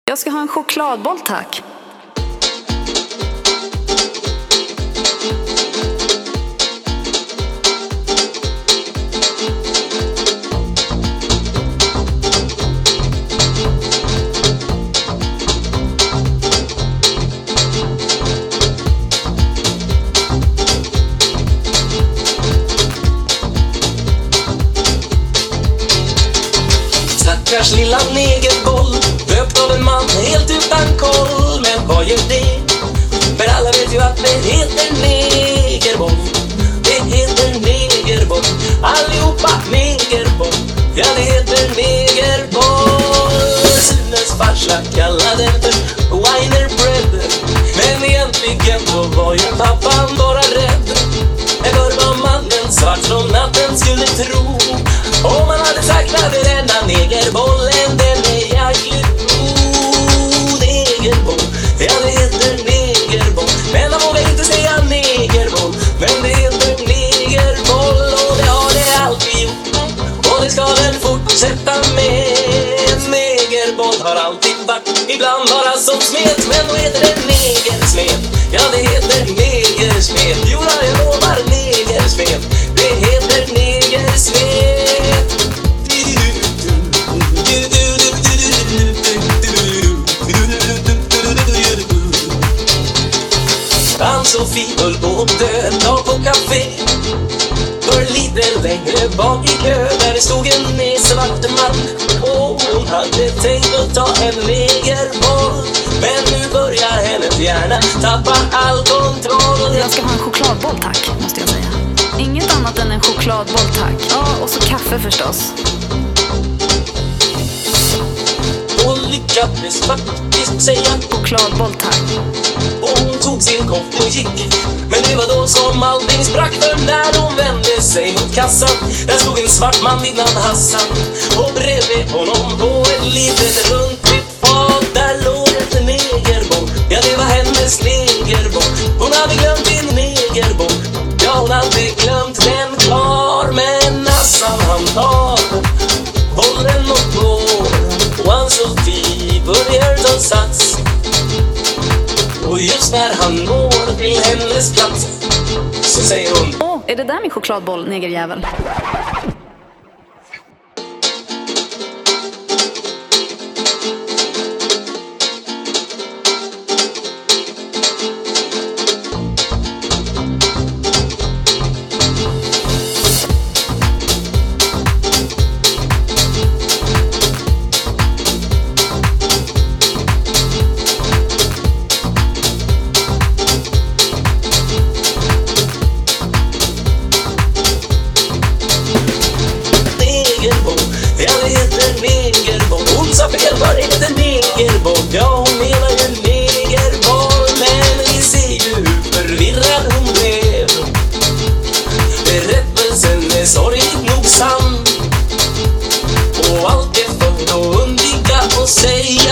Jag ska ha en chokladboll, tack. Stackars lilla negerboll, döpt av en man helt utan koll. Men vad gör det? För alla vet ju att det heter negerboll. Det heter negerboll. Allihopa negerboll. Ja, det heter negerboll. Sunes farsa kallade för Weinerbröder. Men egentligen då var ju pappan bara rädd. För vad mannen svart från natten skulle tro. Om man hade sagt att det denna negerbollen, den är jag ju negerboll. Ja, det heter negerboll. Men man vågar inte säga negerboll. Men det heter negerboll. Och det har det alltid gjort. Och det ska väl fortsätta med. Negerboll har alltid varit, ibland bara som smet. Men då heter det negersmet. Ja, det heter negersmet. Jo, jag lovar negersmet. Det heter negersmet. Ann-Sofie höll på att dö dag på café. För lite längre bak i kö där det stod en svart man. Och hon hade tänkt att ta en negerboll. Men nu börjar hennes hjärna tappa all kontroll. Jag ska ha en chokladboll, tack, måste jag säga. Inget annat än en chokladboll, tack. Ja, och så kaffe förstås. Och lyckades faktiskt säga chokladboll, tack. Och hon tog sin kopp och gick. Men det var då som allting sprack. För när hon vände sig mot kassan, där stod en svart man vid namn Hassan. Och bredvid honom på ett litet runt fat, där låg ett negerboll. Ja, det var hennes negerboll. Hon hade glömt sin negerboll. Ja, hon hade glömt den kvar. Men Hassan han tar bollen och går. Och Ann-Sofie börjar ta sats. Och just när han når till hennes plats, så säger hon: Åh, är det där min chokladboll, negerjävel? Ja, hon menar ju negerboll. Men vi ser ju hur förvirrad hon blev. Berättelsen är sorgligt nog sann. Och allt är för att undvika att säga